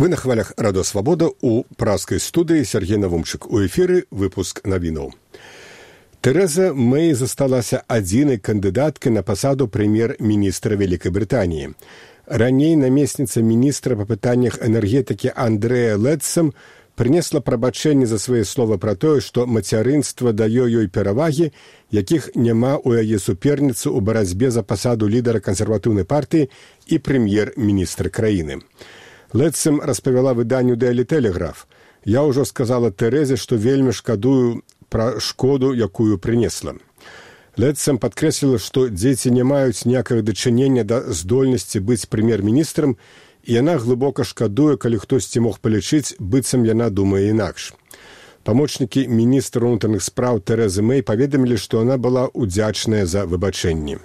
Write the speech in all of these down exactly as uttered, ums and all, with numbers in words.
Вы на хвалях Радио Свобода у пражской студии Сергей Навумчик. У эфиры выпуск новинаў. Тереза Мэй засталася адзінай кандыдаткай на пасаду прэм'ер-міністра Вялікай Брытаніі. Раней намесніца міністра па пытаннях энергетыкі Андрэя Лэдсам прынесла прабачэнне за свае словы пра тое, што мацярынства дае ёй перавагі, якіх няма ў яе суперніцы ў барацьбе за пасаду лідара кансерватыўнай партыі і прэм'ер-міністра краіны. Лэдсам распавяла выданню Daily Telegraph. Я ўжо сказала Тэрэзе, што вельмі шкадую пра шкоду, якую прынесла. Лэдсам падкрэсліла, што дзеці не маюць ніякага дачынення да здольнасці быць прэм'ер-міністрам, і яна глыбока шкадуе, калі хтосьці мог палічыць, быццам яна думае інакш. Памочнікі міністра ўнутраных спраў Тэрэзы Мэй паведамілі, што яна была ўдзячная за выбачэнні.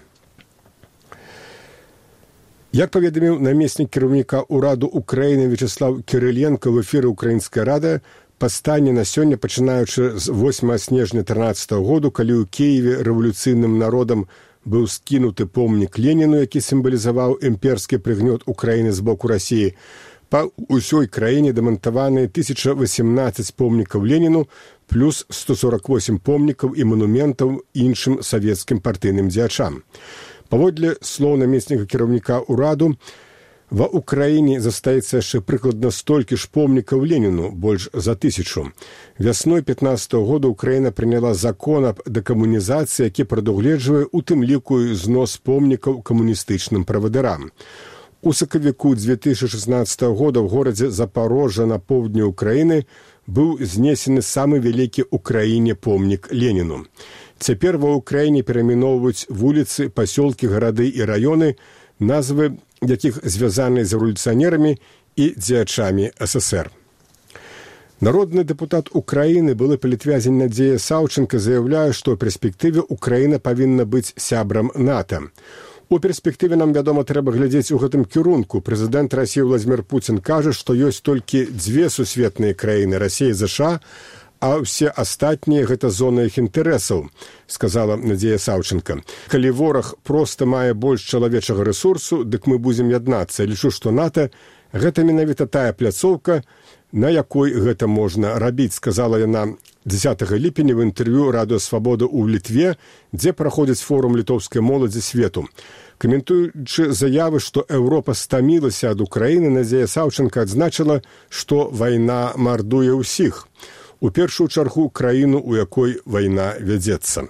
Як паведаміў намеснік кіраўніка ўраду Украіны Вячеслав Кірыленка ў эфіры «Украінская рада», па стане на сёння, пачынаючы з восьмага снежня трынаццатага году, калі ў Кіеве рэвалюцыйным народам быў скінуты помнік Леніну, які сімвалізаваў імперскі прыгнёт Украіны з боку Расіі, па ўсёй краіне дэмантаваны тысяча васемнаццаць помнікаў Леніну, плюс сто сорок восемь помнікаў і манументаў іншым савецкім партыйным дзеячам. Паводле слоў намесніка кіраўніка ўраду, ва Украіне застаецца яшчэ прыкладна столькі ж помнікаў Леніну, больш за тысячу. Вясной пятнаццатага года Украіна прыняла закон аб дэкамунізацыі, які прадугледжвае у тым ліку знос помнікаў камуністычным правадырам. У сакавіку дзве тысячы шаснаццатага года ў горадзе Запарожжа на поўдні Украіны быў знесены самы вялікі ў краіне помнік Леніну. Цяпер ва Ўкраіне перайменоўваюць вуліцы, пасёлкі, гарады і раёны, назвы якіх звязаныя з рэвалюцыянерамі і дзеячамі эс эс ер. Народны дэпутат Украіны, былы палітвязень Надзея Саўченка, заяўляе, што ў перспектыве Украіна павінна быць сябрам НАТО. У перспектыве нам, вядома, трэба глядзець у гэтым кірунку. Прэзідэнт Расіі Владзімір Пуцін кажа, што ёсць толькі дзве сусветныя краіны – Расія і ЗША, а ўсе астатнія – гэта зона іх інтарэсаў, сказала Надзея Саўченка. Калі вораг проста мае больш чалавечага рэсурсу, дык мы будзем яднацца. Лічу, што НАТО – гэта менавіта тая пляцоўка, на якой гэта можна рабіць, сказала яна дзесятага ліпеня в інтэрв'ю Радыё Свабода ў Літве, дзе праходзіць форум літоўскай моладзі свету. Каментуючы заявы, што Еўропа стамілася ад Украіны, Надзея Саўченка адзначыла, што вайна мардуе ўсіх. У першую чаргу краіну, у якой вайна вядзецца.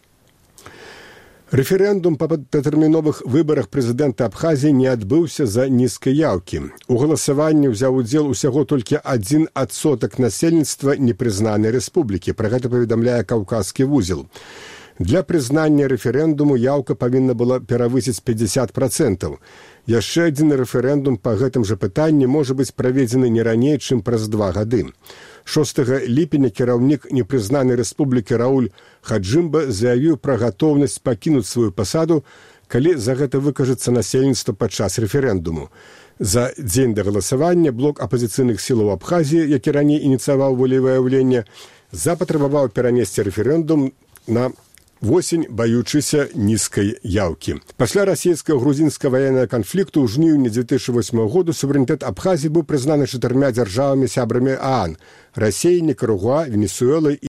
Рэферэндум па датэрміновых выбарах прэзідэнта Абхазіі не адбыўся за нізкай яўкі. У галасаванні ўзяў удзел усяго толькі адзін адсотак насельніцтва непрызнанай рэспублікі. Пра гэта паведамляе Каўказскі вузел. Для прызнання рэферэндуму яўка павінна была перавысіць пятьдесят процентаў. Яшчэ адзін рэферэндум па гэтым жа пытанні можа быць праведзены не раней, чым праз два гады. шостага ліпеня кіраўнік непрызнанай рэспублікі Рауль Хаджымба заявіў пра гатоўнасць пакінуць сваю пасаду, калі за гэта выкажацца насельніцтва падчас рэферэндуму. За дзень да галасавання блок апазіцыйных сілаў Абхазіі, які раней ініцыяваў волевыяўленне, запатрабаваў перанесці рэферэндум на восень, баючыся нізкай яўкі. Пасля расійска-грузінскага ваеннага канфлікту ў жніўні дзве тысячы восьмага году суверэнітэт Абхазіі быў прызнаны чатырма дзяржавамі сябрамі ААН – Расіяй, Нікарагуа, Венесуэлай